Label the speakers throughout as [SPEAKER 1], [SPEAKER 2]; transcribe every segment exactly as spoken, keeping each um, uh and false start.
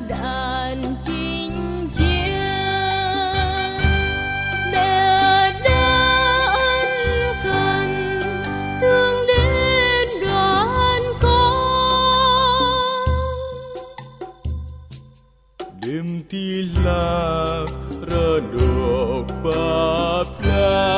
[SPEAKER 1] đàn chinh chiến. Mẹ đã ân cần thương đến đoàn con.
[SPEAKER 2] Đêm thì lạc ra đổ bắp la.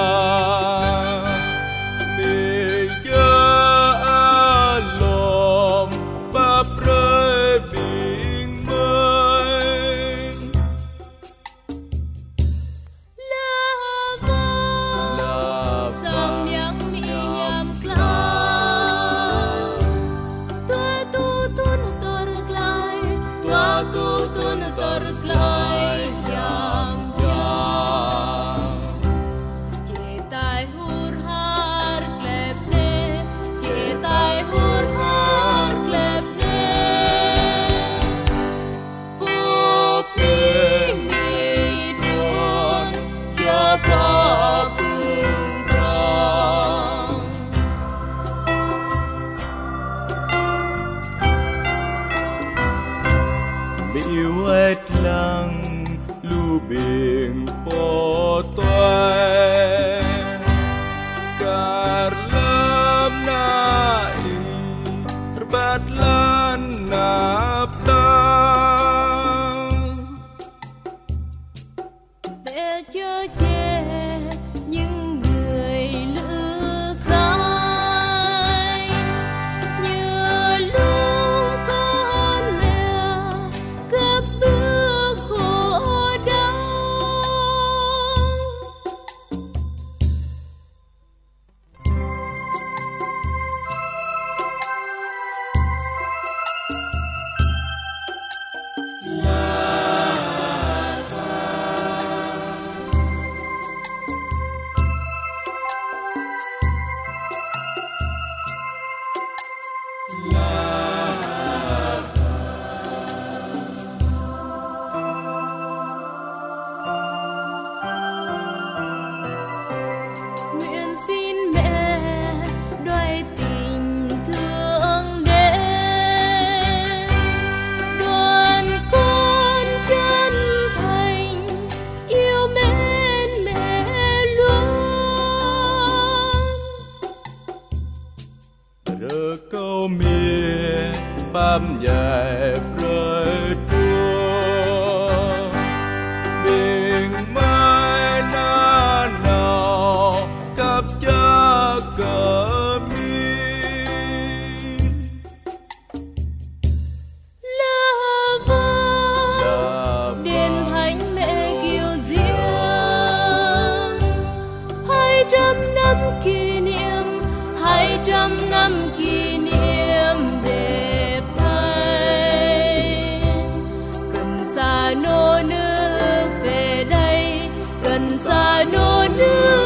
[SPEAKER 2] Yêu ết lăng lu biển po toe karlam nai terbat lan napta
[SPEAKER 1] để chở che những người lữ khai như lũ con mèo cướp bước khổ đau. Nguyện xin mẹ đoái tình thương đến đoàn con chân thành yêu mến mẹ luôn.
[SPEAKER 2] Rơ câu mía bám nhẹ rơi tua bình mai na nào cặp cha cờ mi
[SPEAKER 1] La vang đền thánh mẹ kiều diễm, hai trăm năm kỷ niệm, hai trăm năm kỷ niệm đẹp thay. Cần xa nô nước về đây, cần xa nô nước